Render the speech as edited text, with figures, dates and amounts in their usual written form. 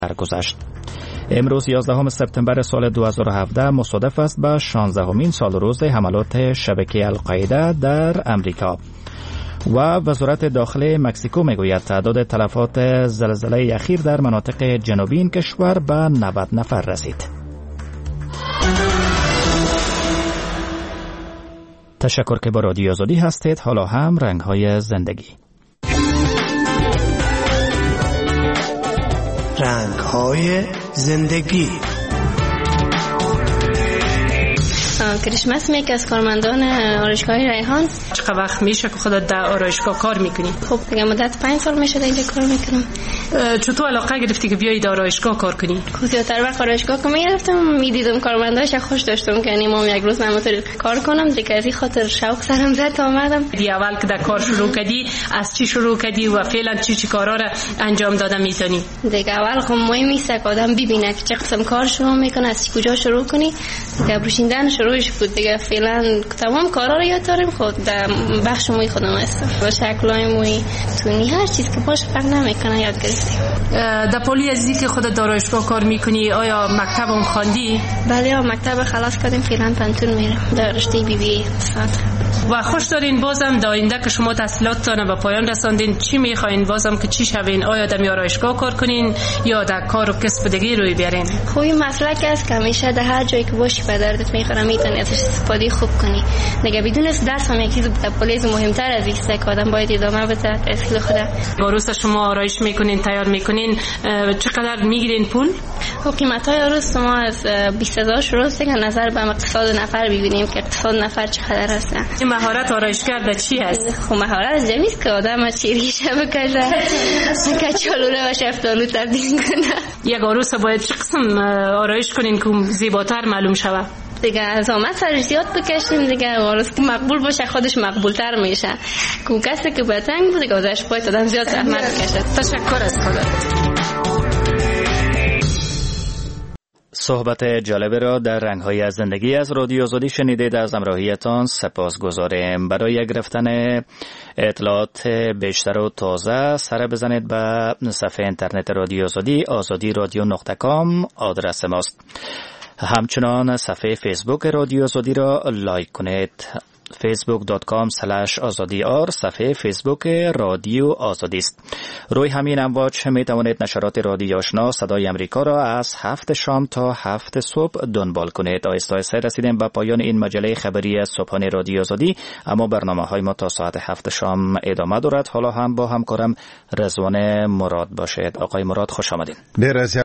درگذشت. امروز 11 سپتامبر سال 2017 مصادف است با 16مین سال روز حملات شبکه القاعده در امریکا. و وزارت داخلی مکزیکو میگوید تعداد تلفات زلزله اخیر در مناطق جنوبی این کشور به 90 نفر رسید. تشکر که با رادیو آزادی هستید. حالا هم رنگ‌های زندگی. رنگ‌های زندگی. کریسمس یکی از کارمندان آرایشگاه ریحان. چقدر وقت میشه که خودت در آرایشگاه کار میکنی؟ خب دیگه مدت 5 سال میشه اینجا کار میکنم. چطور علاقه گرفتی که بیایی در آرایشگاه کار کنی؟ زیادتر وقت آرایشگاه که میرفتم میدیدم کارمنداش خوش داشتم که ما یک روز نمیتونم کار کنم دیگه، از این خاطر شوق سرم زد اومدم. دی اول که در کار شروع کردی از چی شروع کردی و فعلا چی کارا را انجام داده میتونی؟ دیگه اول خب مهم نیست که آدم ببینه که چه قسم کار شروع میکنه، از کجا شروع کنی. دیگه بروشیندن شروعش بود دیگه. فعلا تمام کارا رو یاد داریم. خود در بخش موی خودم هستم. با شکلای موی تونی هر چیز که باشه فرق نمیکنه یاد گرفتیم. در پولی ازی که خودت در آرایشگاه کار میکنی آیا مکتب هم خواندی؟ بله مکتب خلاص کردیم، فعلا پنتون میرم در رشته BBA صفات. و خوش دارین بازم در آینده که شما تحصیلاتتان به پایان رساندین چی میخواین بازم که چی شوین؟ آیا در آرایشگاه کار کنین یا در کار و کسب دیگه روی بیارین؟ خوبی مسلک است که همیشه در هر جایی که باشی به دردت میخوره، میتونی ازش استفاده خوب کنی. دیگه بدون درس هم یک چیز پلیز مهمتر از است که آدم باید ادامه بده تحصیل خود. با روز شما آرایش میکنین تیار میکنین چقدر میگیرین پول؟ قیمت‌های روز ما از 20,000 شروع است که نظر به اقتصاد نفر ببینیم که اقتصاد نفر چقدر هست. این مهارت آرایشگر در چی هست؟ خب مهارت جمعی است که آدم چریشه بکشه کچالو رو و شفتالو تبدیل کنه. یک عروس باید چه قسم آرایش کنین که زیباتر معلوم شود؟ دیگه از آمد سرش زیاد بکشیم دیگه عروس که مقبول باشه خودش مقبولتر میشه. که کسی که بتنگ بود دیگه ازش باید آدم زیاد زحمت بکشه. تشکر از خودت. صحبت جالب را در رنگ‌های از زندگی از رادیو آزادی شنیدید. از همراهیتان سپاسگزاریم. برای گرفتن اطلاعات بیشتر و تازه سر بزنید به صفحه اینترنت رادیو آزادی azadi.radio.com آدرس ماست. همچنان صفحه فیسبوک رادیو آزادی را لایک کنید. facebook.com/azadiar صفحه فیسبوک رادیو آزادی است. روی همین امواج می توانید نشرات رادیو آشنا صدای امریکا را از 7 شام تا 7 صبح دنبال کنید. آهسته آهسته رسیدیم به پایان این مجله خبری صبحانه رادیو آزادی، اما برنامه‌های ما تا ساعت 7 شام ادامه دارد. حالا هم با همکارم رضوان مراد باشید. آقای مراد خوش آمدید.